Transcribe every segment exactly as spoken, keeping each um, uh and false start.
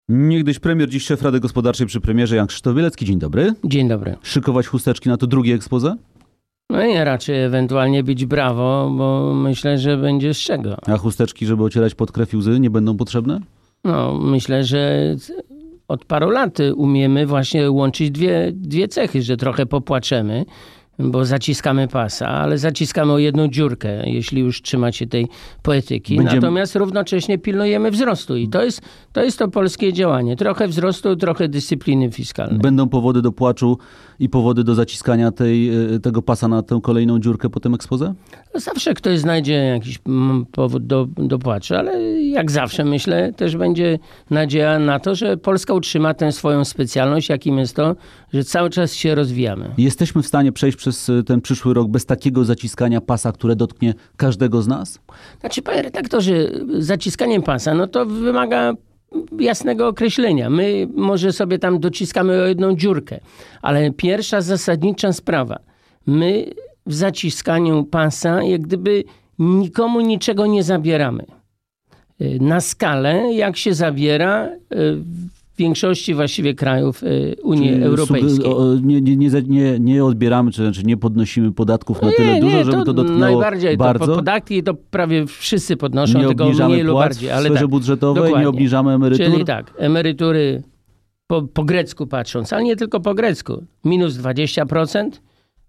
Niegdyś premier, dziś szef Rady Gospodarczej przy premierze Jan Krzysztof Bielecki. Dzień dobry. Dzień dobry. Szykować chusteczki na to drugie expose? No i raczej ewentualnie bić brawo, bo myślę, że będzie z czego. A chusteczki, żeby ocierać pod krew i łzy, nie będą potrzebne? No, myślę, że od paru lat umiemy właśnie łączyć dwie, dwie cechy, że trochę popłaczemy, bo zaciskamy pasa, ale zaciskamy o jedną dziurkę, jeśli już trzymać się tej poetyki. Będziemy... Natomiast równocześnie pilnujemy wzrostu i to jest, to jest to polskie działanie. Trochę wzrostu, trochę dyscypliny fiskalnej. Będą powody do płaczu i powody do zaciskania tej, tego pasa na tę kolejną dziurkę po tym expose? Zawsze ktoś znajdzie jakiś powód do, do płaczu, ale jak zawsze myślę, też będzie nadzieja na to, że Polska utrzyma tę swoją specjalność, jakim jest to, że cały czas się rozwijamy. Jesteśmy w stanie przejść przez ten przyszły rok bez takiego zaciskania pasa, które dotknie każdego z nas? Znaczy, panie redaktorze, zaciskaniem pasa, no to wymaga jasnego określenia. My może sobie tam dociskamy o jedną dziurkę, ale pierwsza zasadnicza sprawa. My w zaciskaniu pasa jak gdyby nikomu niczego nie zabieramy. Na skalę, jak się zabiera w większości właściwie krajów Unii Czyli Europejskiej. Nie, nie, nie, nie odbieramy, czy znaczy nie podnosimy podatków na nie, tyle nie, dużo, żeby to, to dotknęło najbardziej bardzo? To podatki to prawie wszyscy podnoszą, nie tylko mniej lub bardziej. Ale w sferze tak, budżetowej, dokładnie. Nie obniżamy emerytur? Czyli tak, emerytury po, po grecku patrząc, ale nie tylko po grecku. Minus dwadzieścia procent.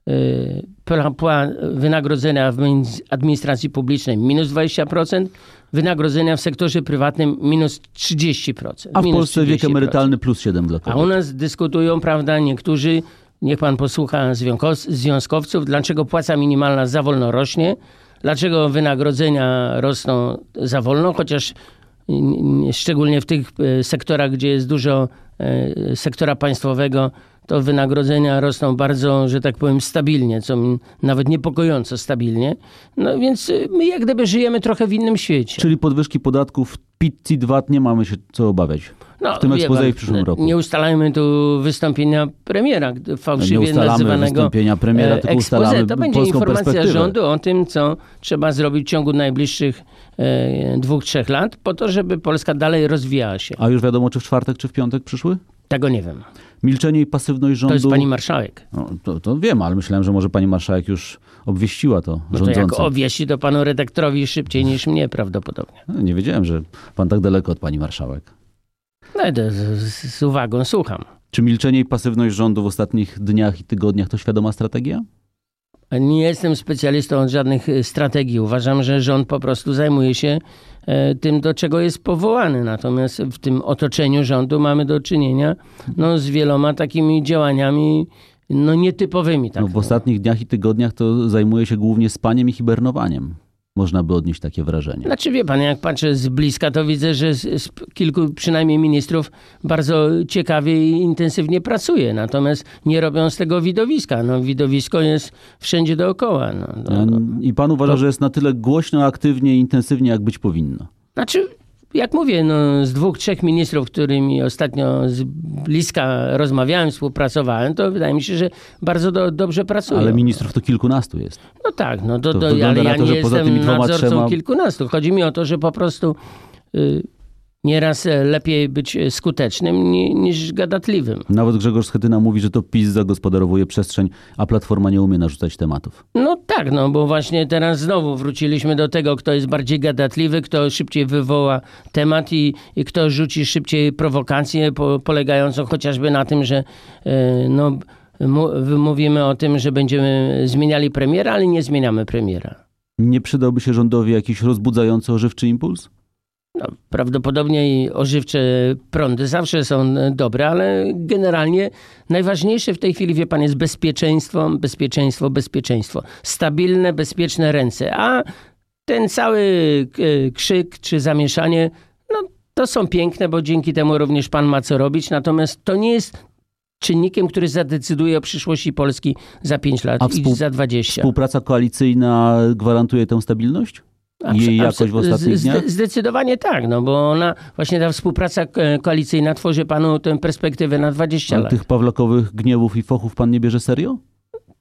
Wynagrodzenia w administracji publicznej minus dwadzieścia procent, wynagrodzenia w sektorze prywatnym minus trzydzieści procent. A w minus Polsce wiek emerytalny plus siedem dla kobiet. A u nas dyskutują, prawda, niektórzy, niech pan posłucha związkowców, dlaczego płaca minimalna za wolno rośnie, dlaczego wynagrodzenia rosną za wolno, chociaż szczególnie w tych sektorach, gdzie jest dużo sektora państwowego, to wynagrodzenia rosną bardzo, że tak powiem, stabilnie, co mi nawet niepokojąco stabilnie. No więc my jak gdyby żyjemy trochę w innym świecie. Czyli podwyżki podatków P I T, C I T, V A T nie mamy się co obawiać no, w tym expose i w przyszłym roku. Nie ustalajmy tu wystąpienia premiera, fałszywie nie ustalamy nazywanego wystąpienia premiera, tylko ustalamy To będzie polską informacja rządu o tym, co trzeba zrobić w ciągu najbliższych e, dwóch, trzech lat, po to, żeby Polska dalej rozwijała się. A już wiadomo, czy w czwartek, czy w piątek przyszły? Tego nie wiem. Milczenie i pasywność rządu... To jest pani marszałek. No, to, to wiem, ale myślałem, że może pani marszałek już obwieściła to no rządzącym. To jak obwieści, to panu redaktorowi szybciej niż mnie prawdopodobnie. No, nie wiedziałem, że pan tak daleko od pani marszałek. No to z, z uwagą słucham. Czy milczenie i pasywność rządu w ostatnich dniach i tygodniach to świadoma strategia? Nie jestem specjalistą od żadnych strategii. Uważam, że rząd po prostu zajmuje się tym, do czego jest powołany. Natomiast w tym otoczeniu rządu mamy do czynienia no, z wieloma takimi działaniami no, nietypowymi. Tak no, w ostatnich dniach i tygodniach to zajmuje się głównie spaniem i hibernowaniem. Można by odnieść takie wrażenie. Znaczy wie pan, jak patrzę z bliska, to widzę, że z, z kilku przynajmniej ministrów bardzo ciekawie i intensywnie pracuje. Natomiast nie robią z tego widowiska. No, widowisko jest wszędzie dookoła. No, no, no. I pan uważa, to... że jest na tyle głośno, aktywnie i intensywnie, jak być powinno? Znaczy... Jak mówię, no, z dwóch, trzech ministrów, którymi ostatnio z bliska rozmawiałem, współpracowałem, to wydaje mi się, że bardzo do, dobrze pracują. Ale ministrów to kilkunastu jest. No tak, no to, to to, ale ja to, nie jestem nadzorcą trzema... kilkunastu. Chodzi mi o to, że po prostu y, nieraz lepiej być skutecznym ni, niż gadatliwym. Nawet Grzegorz Schetyna mówi, że to PiS zagospodarowuje przestrzeń, a Platforma nie umie narzucać tematów. No tak, no bo właśnie teraz znowu wróciliśmy do tego, kto jest bardziej gadatliwy, kto szybciej wywoła temat i, i kto rzuci szybciej prowokację po, polegającą chociażby na tym, że yy, no, mówimy o tym, że będziemy zmieniali premiera, ale nie zmieniamy premiera. Nie przydałby się rządowi jakiś rozbudzający, ożywczy impuls? No, prawdopodobnie i ożywcze prądy zawsze są dobre, ale generalnie najważniejsze w tej chwili, wie pan, jest bezpieczeństwo, bezpieczeństwo, bezpieczeństwo. Stabilne, bezpieczne ręce. A ten cały krzyk czy zamieszanie, no to są piękne, bo dzięki temu również pan ma co robić. Natomiast to nie jest czynnikiem, który zadecyduje o przyszłości Polski za pięć lat A współ- i za dwadzieścia. Współpraca koalicyjna gwarantuje tę stabilność? Jej jakość w ostatnich dniach? Zdecydowanie tak, no bo ona, właśnie ta współpraca koalicyjna tworzy panu tę perspektywę na dwadzieścia Ale lat. tych pawlakowych gniewów i fochów pan nie bierze serio? No,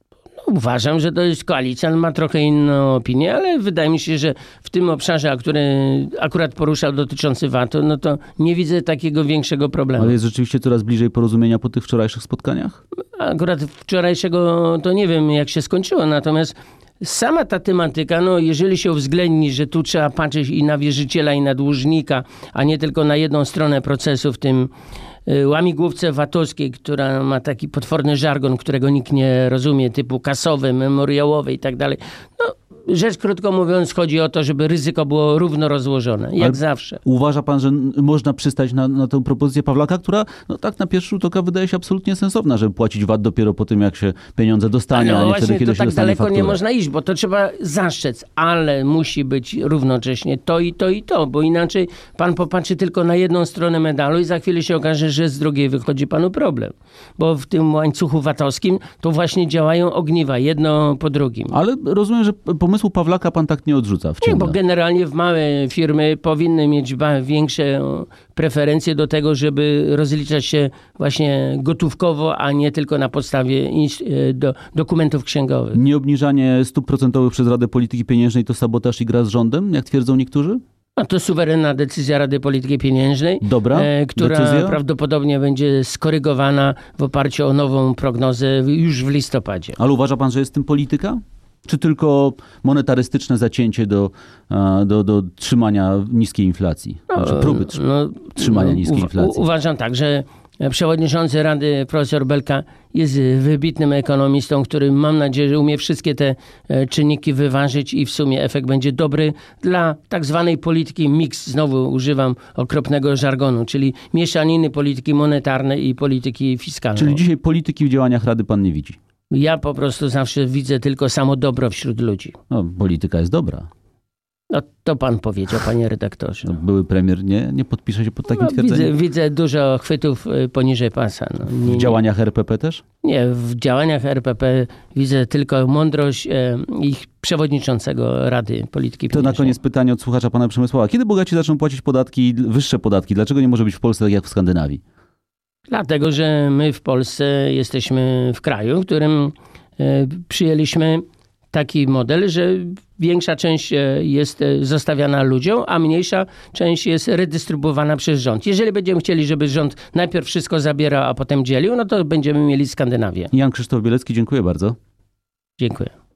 Uważam, że to jest koalicja, ma trochę inną opinię, ale wydaje mi się, że w tym obszarze, a który akurat poruszał dotyczący V A T-u, no to nie widzę takiego większego problemu. Ale jest rzeczywiście coraz bliżej porozumienia po tych wczorajszych spotkaniach? Akurat wczorajszego to nie wiem, jak się skończyło, natomiast sama ta tematyka, no jeżeli się uwzględni, że tu trzeba patrzeć i na wierzyciela, i na dłużnika, a nie tylko na jedną stronę procesu, w tym łamigłówce V A T-owskiej, która ma taki potworny żargon, którego nikt nie rozumie, typu kasowy, memoriałowy i tak dalej. No, rzecz krótko mówiąc, chodzi o to, żeby ryzyko było równo rozłożone, jak Ale zawsze. Uważa pan, że można przystać na, na tę propozycję Pawlaka, która no tak na pierwszy rzut oka wydaje się absolutnie sensowna, żeby płacić V A T dopiero po tym, jak się pieniądze dostanie, no a nie właśnie, wtedy, kiedy to się tak dostanie daleko fakturę. nie można iść, bo to trzeba zaszczec, ale musi być równocześnie to i to i to, bo inaczej pan popatrzy tylko na jedną stronę medalu i za chwilę się okaże, że z drugiej wychodzi panu problem. Bo w tym łańcuchu V A T-owskim to właśnie działają ogniwa, jedno po drugim. Ale rozumiem, że pomysłu Pawlaka pan tak nie odrzuca. Nie, Wciąga. bo generalnie w małe firmy powinny mieć ba- większe preferencje do tego, żeby rozliczać się właśnie gotówkowo, a nie tylko na podstawie ins- do, dokumentów księgowych. Nieobniżanie stóp procentowych przez Radę Polityki Pieniężnej to sabotaż i gra z rządem, jak twierdzą niektórzy? A to suwerenna decyzja Rady Polityki Pieniężnej, Dobra e, która decyzja? prawdopodobnie będzie skorygowana w oparciu o nową prognozę już w listopadzie. Ale uważa pan, że jest w tym polityka? Czy tylko monetarystyczne zacięcie do, a, do, do trzymania niskiej inflacji? Znaczy próby trzy- No, trzymania no, niskiej u- inflacji. u- Uważam tak, że przewodniczący Rady profesor Belka jest wybitnym ekonomistą, który mam nadzieję, że umie wszystkie te e, czynniki wyważyć i w sumie efekt będzie dobry dla tak zwanej polityki mix. Znowu używam okropnego żargonu, czyli mieszaniny polityki monetarnej i polityki fiskalnej. Czyli dzisiaj polityki w działaniach Rady pan nie widzi? Ja po prostu zawsze widzę tylko samo dobro wśród ludzi. No, polityka jest dobra. No to pan powiedział, panie redaktorze. No, były premier nie, nie podpisze się pod takim No, widzę, twierdzeniem? widzę dużo chwytów y, poniżej pasa. No, nie, W działaniach R P P też? Nie, w działaniach R P P widzę tylko mądrość e, ich przewodniczącego Rady Polityki To Pieniężnej. na koniec pytanie od słuchacza pana Przemysława. Kiedy bogaci zaczną płacić podatki, wyższe podatki? Dlaczego nie może być w Polsce tak jak w Skandynawii? Dlatego, że my w Polsce jesteśmy w kraju, w którym e, przyjęliśmy taki model, że większa część e, jest e, zostawiana ludziom, a mniejsza część jest redystrybuowana przez rząd. Jeżeli będziemy chcieli, żeby rząd najpierw wszystko zabierał, a potem dzielił, no to będziemy mieli Skandynawię. Jan Krzysztof Bielecki, dziękuję bardzo. Dziękuję.